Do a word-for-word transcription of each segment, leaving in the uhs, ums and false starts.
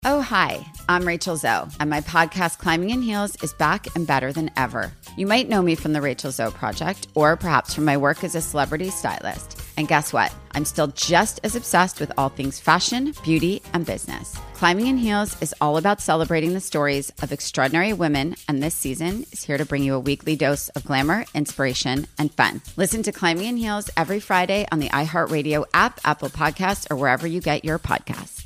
Oh, hi, I'm Rachel Zoe, and my podcast, Climbing in Heels, is back and better than ever. You might know me from the Rachel Zoe Project, or perhaps from my work as a celebrity stylist. And guess what? I'm still just as obsessed with all things fashion, beauty, and business. Climbing in Heels is all about celebrating the stories of extraordinary women, and this season is here to bring you a weekly dose of glamour, inspiration, and fun. Listen to Climbing in Heels every Friday on the iHeartRadio app, Apple Podcasts, or wherever you get your podcasts.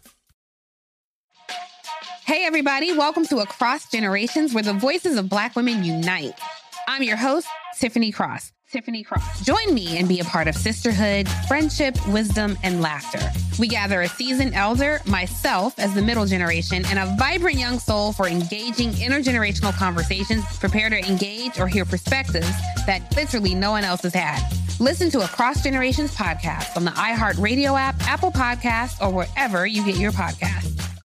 Hey, everybody. Welcome to Across Generations, where the voices of Black women unite. I'm your host, Tiffany Cross. Tiffany Cross. Join me and be a part of sisterhood, friendship, wisdom, and laughter. We gather a seasoned elder, myself as the middle generation, and a vibrant young soul for engaging intergenerational conversations. Prepare to engage or hear perspectives that literally no one else has had. Listen to Across Generations podcast on the iHeartRadio app, Apple Podcasts, or wherever you get your podcasts.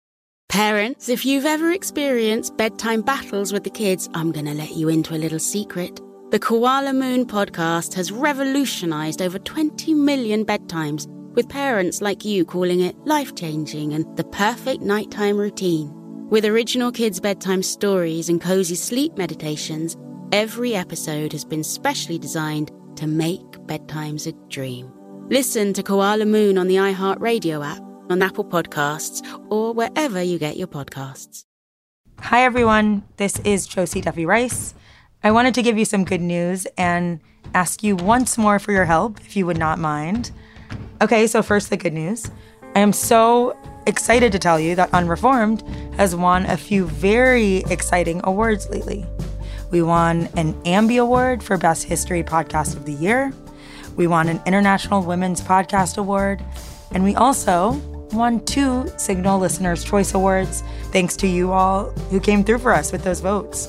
Parents, if you've ever experienced bedtime battles with the kids, I'm going to let you into a little secret. The Koala Moon podcast has revolutionized over twenty million bedtimes, with parents like you calling it life-changing and the perfect nighttime routine. With original kids' bedtime stories and cozy sleep meditations, every episode has been specially designed to make bedtimes a dream. Listen to Koala Moon on the iHeartRadio app, on Apple Podcasts, or wherever you get your podcasts. Hi, everyone. This is Josie Duffy Rice. I wanted to give you some good news and ask you once more for your help, if you would not mind. Okay, so first, the good news. I am so excited to tell you that Unreformed has won a few very exciting awards lately. We won an Ambie Award for Best History Podcast of the Year. We won an International Women's Podcast Award. And we also won two Signal Listeners' Choice Awards, thanks to you all who came through for us with those votes.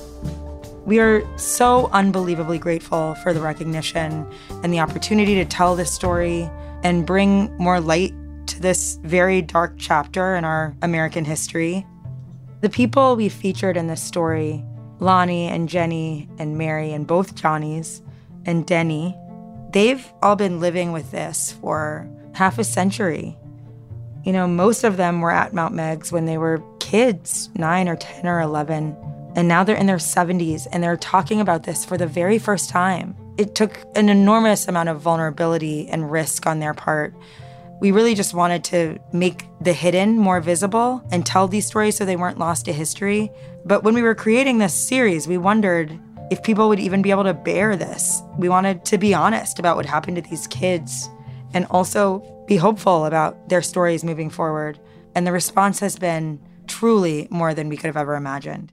We are so unbelievably grateful for the recognition and the opportunity to tell this story and bring more light to this very dark chapter in our American history. The people we featured in this story, Lonnie and Jenny and Mary and both Johnnies and Denny, they've all been living with this for half a century. You know, most of them were at Mount Megs when they were kids, nine or ten or eleven. And now they're in their seventies and they're talking about this for the very first time. It took an enormous amount of vulnerability and risk on their part. We really just wanted to make the hidden more visible and tell these stories so they weren't lost to history. But when we were creating this series, we wondered if people would even be able to bear this. We wanted to be honest about what happened to these kids and also be hopeful about their stories moving forward. And the response has been truly more than we could have ever imagined.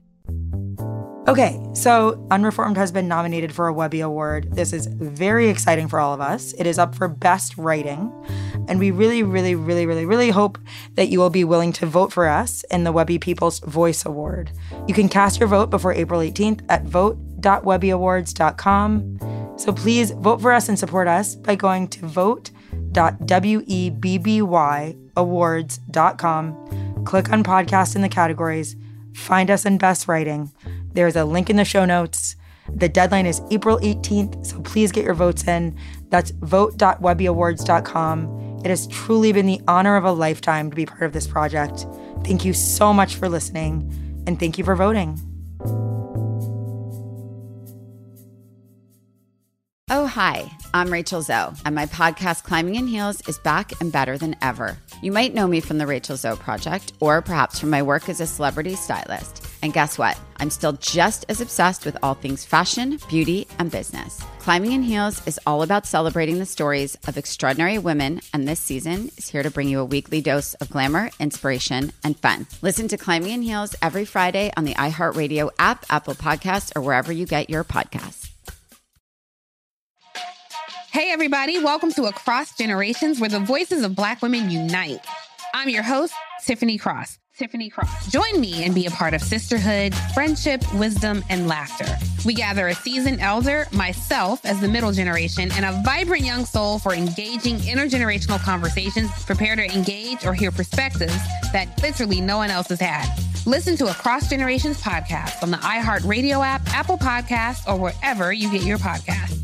Okay, so Unreformed has been nominated for a Webby Award. This is very exciting for all of us. It is up for Best Writing. And we really, really, really, really, really hope that you will be willing to vote for us in the Webby People's Voice Award. You can cast your vote before April eighteenth at vote dot webby awards dot com. So please vote for us and support us by going to vote dot webby awards dot com. Click on podcast in the categories. Find us in Best Writing. There's a link in the show notes. The deadline is April eighteenth, so please get your votes in. That's vote dot webby awards dot com. It has truly been the honor of a lifetime to be part of this project. Thank you so much for listening, and thank you for voting. Oh, hi, I'm Rachel Zoe, and my podcast, Climbing in Heels, is back and better than ever. You might know me from the Rachel Zoe Project, or perhaps from my work as a celebrity stylist. And guess what? I'm still just as obsessed with all things fashion, beauty, and business. Climbing in Heels is all about celebrating the stories of extraordinary women, and this season is here to bring you a weekly dose of glamour, inspiration, and fun. Listen to Climbing in Heels every Friday on the iHeartRadio app, Apple Podcasts, or wherever you get your podcasts. Hey, everybody. Welcome to Across Generations, where the voices of Black women unite. I'm your host, Tiffany Cross. Tiffany Cross. Join me and be a part of sisterhood, friendship, wisdom, and laughter. We gather a seasoned elder, myself as the middle generation, and a vibrant young soul for engaging intergenerational conversations. Prepare to engage or hear perspectives that literally no one else has had. Listen to Across Generations podcast on the iHeartRadio app, Apple Podcasts, or wherever you get your podcasts.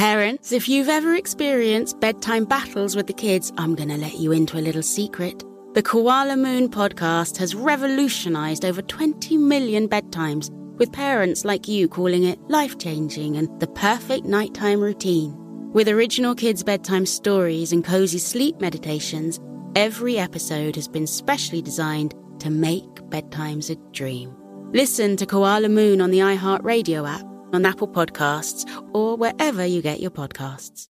Parents, if you've ever experienced bedtime battles with the kids, I'm going to let you into a little secret. The Koala Moon podcast has revolutionized over twenty million bedtimes, with parents like you calling it life-changing and the perfect nighttime routine. With original kids' bedtime stories and cozy sleep meditations, every episode has been specially designed to make bedtimes a dream. Listen to Koala Moon on the iHeartRadio app, on Apple Podcasts, or wherever you get your podcasts.